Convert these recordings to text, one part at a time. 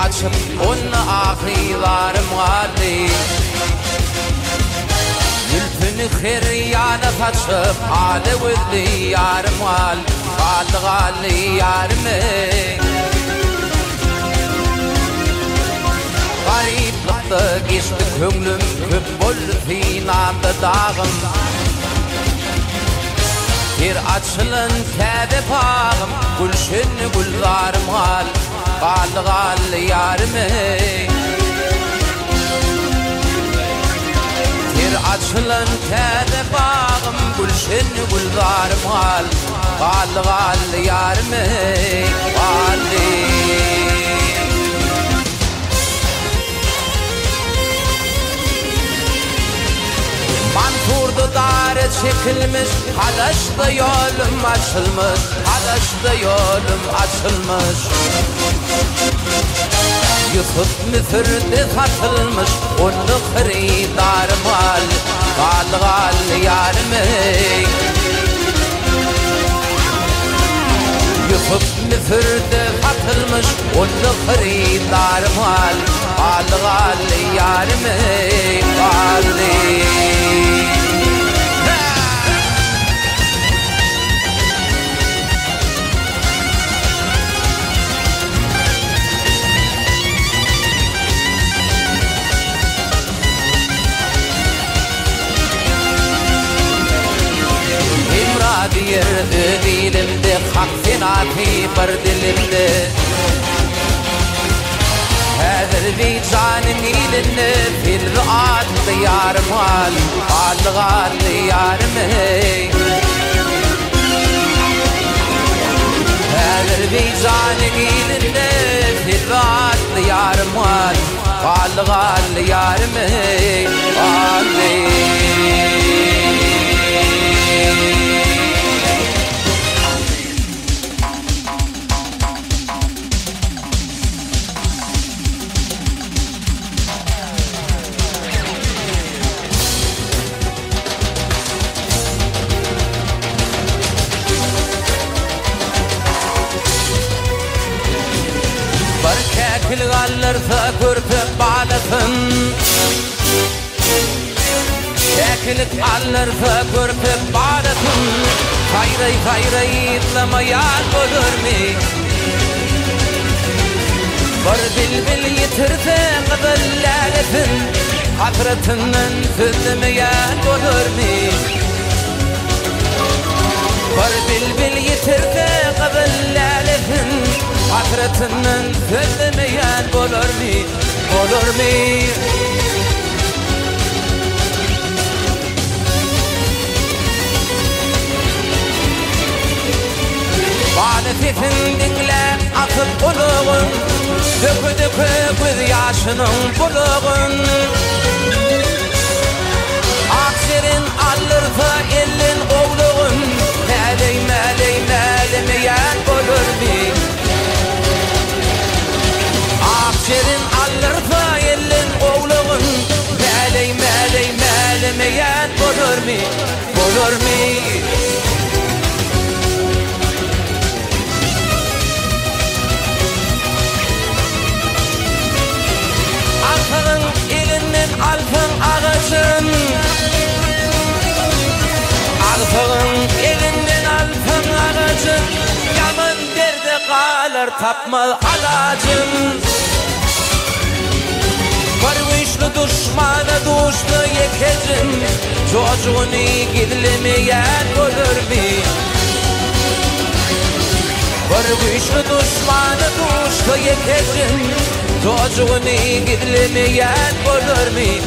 açıp onu ahlilarım galli Gülpünü khiryana taçıp hali vizli yarım galli yarım Gariplıkta geçti köngülüm köp boldu finamda dağım Bir açılın kâde pağım Gülşünü güllarım galli yarım Bir açılın kâde pağım Gülşünü güllarım galli yarım galli Manturdu darı çekilmiş Hadaşta yolum açılmış Hadaşta yolum açılmış Yusuf müfürde satılmış Onu khiridarım galli yarım Yusuf müfürde satılmış Onu khiridarım galli yarım galli Diyer dilimde hak senati bir dilimde Hazır vicdanın ilinne fil adlı yarım galli yarım Hazır vicdanın ilinne fil adlı yarım galli yarım galli Kilgaller fakürtüp balatın Şekilik aller fakürtüp balatın Hayray itlamayan olur mi? Bir bilbil yitirse qıdıllalefin Hatırıtından sözlemeyen olur mi? Bir bilbil yitirse qıdıllalefin Hatırıtından sözlemeyen olur mi? Valifin dinle akıp uluğun Dökü göz yaşının buluğun Akserin allırsa elin oğluğun Melemeyen olur mi? Akserin allırsa elin oğluğun Melemeyen olur mi? Alfağın elinden alfın ağacın Alfağın elinden alfın ağacın Yaman derde kalır tapmaz alacın Varmışlı düşmana düştü yekecin Çocuğunu gizlemeyen olur mi? Varmışlı düşmana düştü yekecin Çocuğunu gizlemeyen olur mi?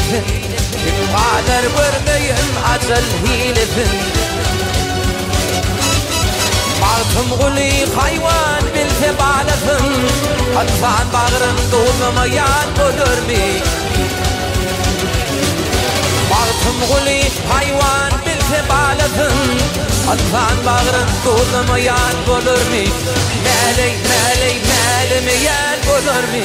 hilefin Qader görmeyin acel hilefin Bağtım guli hayvan bilse bağlasın Atfan bağırın doğmamayan bulur mi Bağtım guli hayvan bilse bağlasın Atfan bağırın doğmamayan bulur mi Meley meley melemeyen bulur mi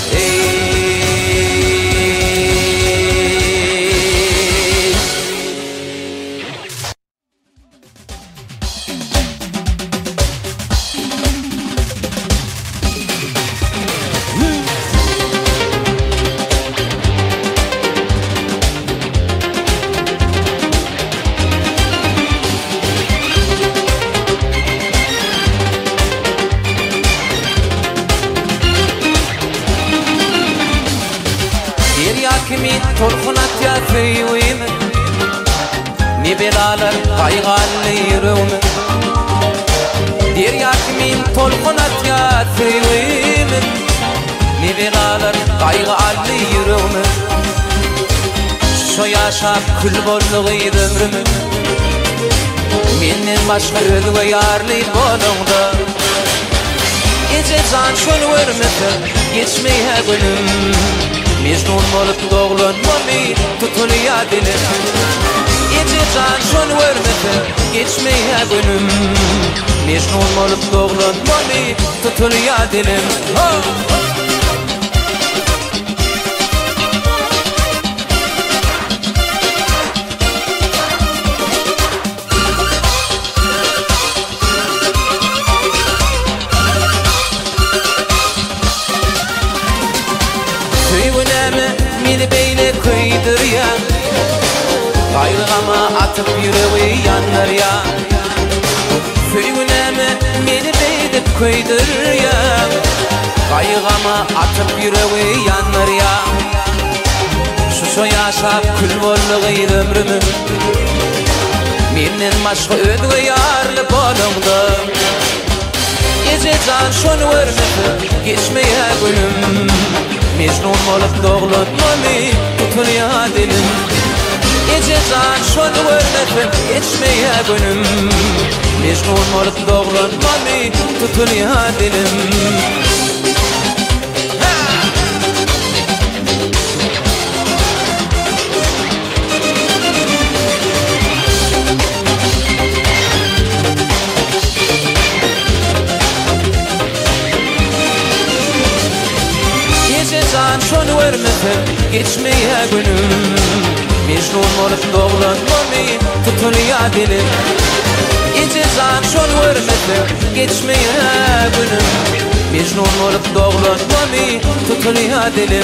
Kimin torkunat ya feyuim Ni belalar kaygalli yürüğüm Derya kimin torkunat ya feyuim Ni belalar kaygalli yürüğüm Şu yaşap kül bolluğuydu ömrümü Menden başka özgü yarlı bolundu Gece can şunu örmedi geçmeye gülüm Mecnun olup doğlanmamı tutuluya dilim Gece can şunu vermedi geçmeye gönlüm Mecnun olup doğlanmamı tutuluya dilim Meni beyle kıydır ya Kaygıma atıp yüreği yanar ya Söğüneme meni beyle kıydır ya Kaygıma atıp yüreği yanar ya Şu yaşap kül bolluğuydu ömrümü Menden başka özgü yarlı bolundu Gece can şunu vermedi geçmeye gülüm Mecnun olup doğlanmamı tutuluya dilim Gece can şunu vermedi geçmeye gönlüm Mecnun olup doğlanmamı tutuluya dilim Can şunu vermedi geçmeye gönlüm Mecnun olup doğlanmamı tutuluya dilim Gece can şunu vermedi geçmeye gönlüm Mecnun olup doğlanmamı tutuluya dilim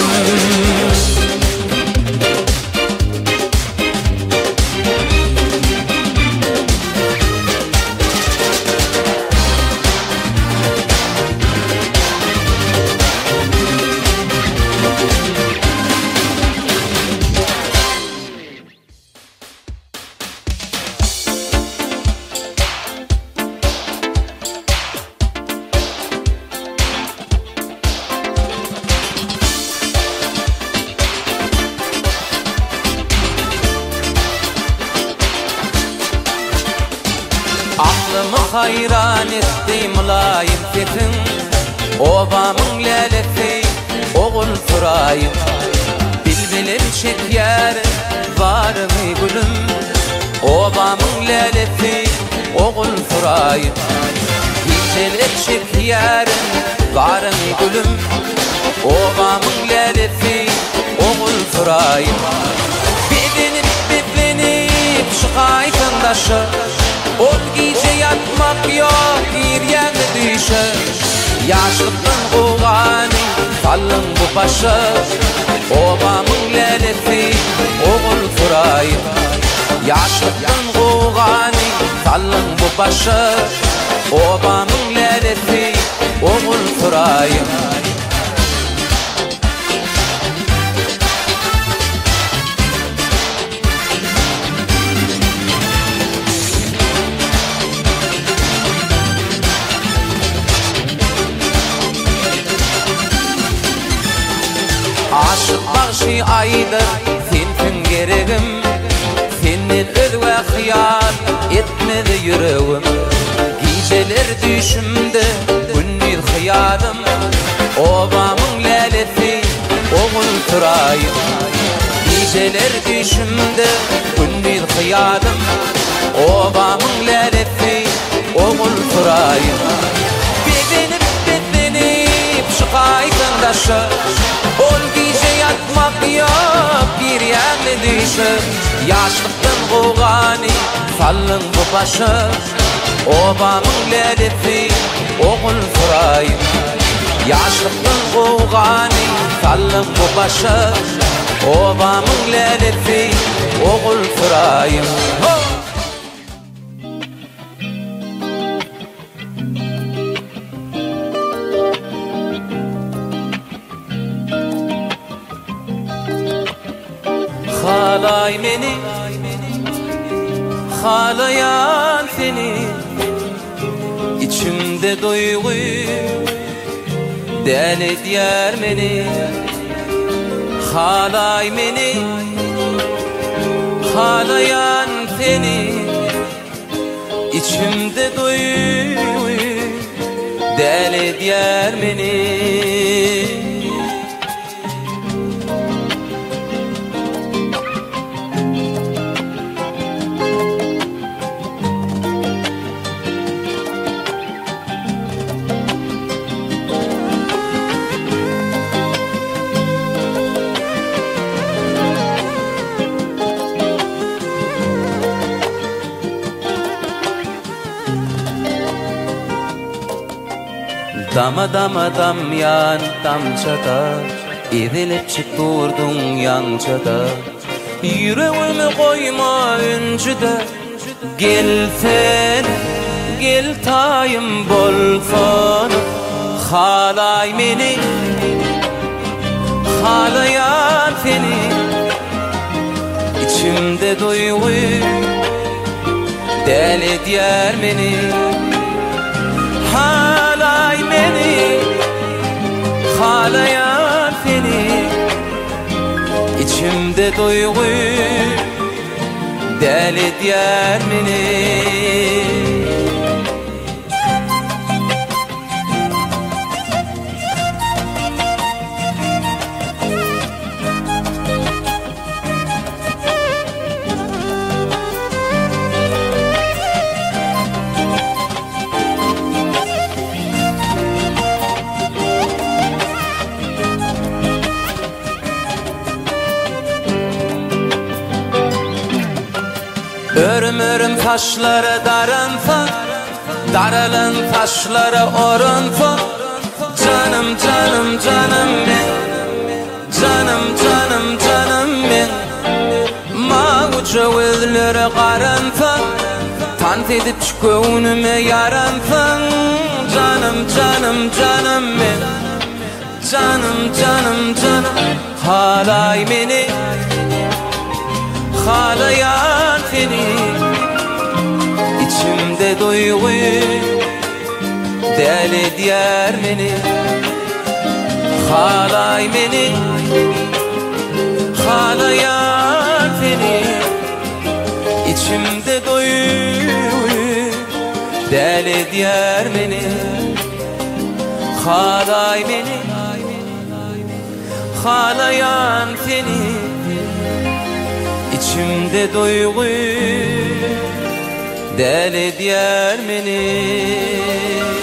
Aklımı hayran etti mülayim sesin Obamın lelesi oğul fırayım Bilbilim çeker var mı gülüm Obamın lelesi oğul fırayım Bilbilim çeker var mı gülüm Obamın lelesi oğul fırayım Bedenip çıkaysın taşı Ol gece yatmak yok bir yerde düşe Yaşlıktan kovani sallın bu başı Obamın lelesi oğul fırayım Yaşlıktan kovani sallın bu başı Obamın lelesi oğul fırayım Aşık başı aydır sen geler düşümde Gündüz kıyadım Obamın lelefi Oğul fırayım Bedenip şıkaydın daşı Ol gece yatmak yok bir yanı dışı Yaşlıktın kuğani Fallın bu başı Obamın lelefi Oğul fırayım Yaşlıktın kuğani Fallın bu başı Obamın lelefi Oğul fırayım Halay meni, halayan seni İçimde duygu deli diyar meni Halay meni, halayan seni İçimde duygu deli diyar meni Dama dama dam yan damçada Edilip çık durdun yançada Yüreğimi koyma öncüde Gel sen, gel tayım bolsun Halay meni, halayan seni İçimde duygu deli diyar beni Halay meni, halayan seni İçimde duygu deli diyar beni Örüm örüm taşları darınsa Daralın taşları orunsa Canım canım canım ben Canım canım canım ben Mağucu gözleri karınsa Tant edip çıkönüme yaransın Canım canım canım ben Canım canım canım Halay beni Halayan seni İçimde duygu deli diyar beni Halay beni Halayan seni İçimde duygu deli diyar beni Halay beni Halayan seni İçimde duygu deli diyar beni